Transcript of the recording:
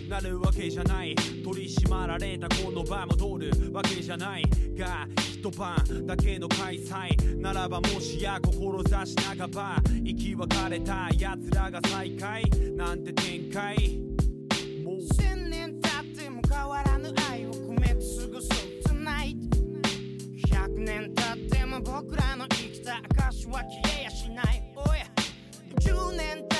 なるわけじゃない。取り締まられたこの場戻るわけじゃないが、一晩だけの開催ならば、もしや志半ば生き別れた奴らが再会なんて展開。もう 1000年経っても変わらぬ愛を込めて過ごそう Tonight。 100年経っても僕らの生きた証は消えやしない。10年経